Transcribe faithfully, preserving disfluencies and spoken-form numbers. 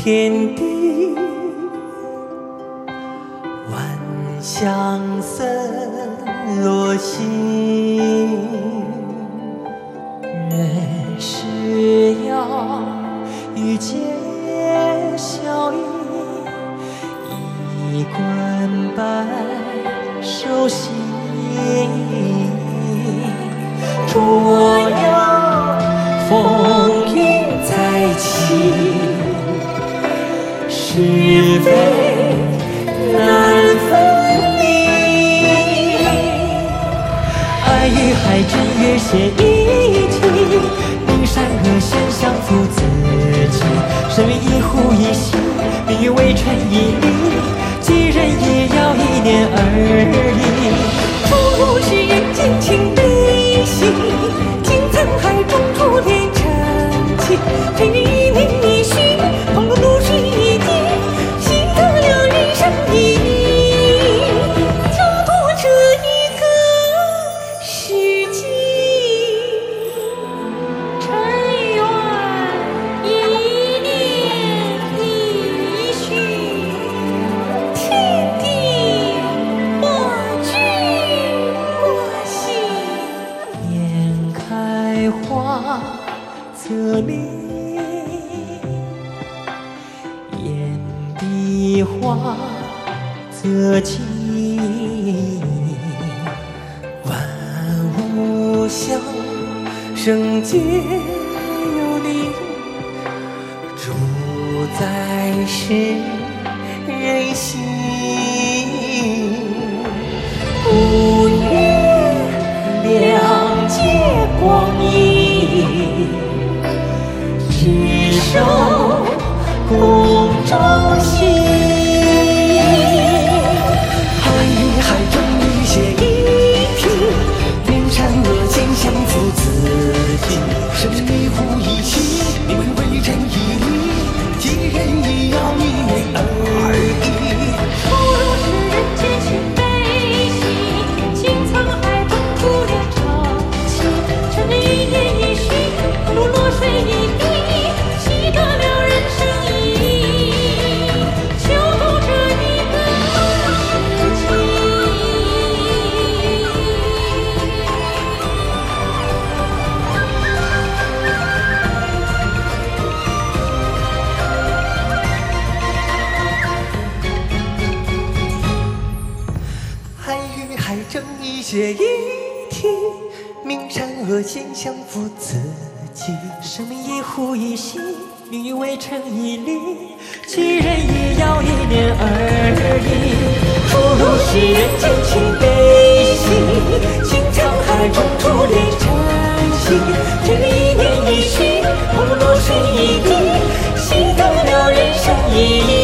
天地，万象森罗心。人是要遇见笑意，一冠白首席。若要风云再起，是非难分离。爱与海真月写一体，明善恶险相扶自己。身为一呼一吸，命运为尘一粒，几人也要一念而已。初入是人间情悲喜，经沧海中初恋真情。真人一念一许，碰过露水一滴，习得了人生意义。就多这一个世纪，尘缘一念一许，天地我知我心。眼开花则明，眼闭花则静。万物相生皆有灵，主宰是人心。不愿两界光阴，只守宫中心。海与海中雨血一体，明善恶险相扶自己。生一呼一吸，命运为尘一粒，几人亦要一念而已。 初入是人间情悲喜，经沧海中初恋真情。真人一念一许，如落水一滴，习得了人生意义。就图这一个世纪。 海与海正一血一体，明善恶险相扶自己。生命一呼一吸，命运为尘一粒，几人也要一念而已。初入是人间情悲喜，经沧海中初恋真情。真人一念一许，碰落水一滴，习得了人生意义。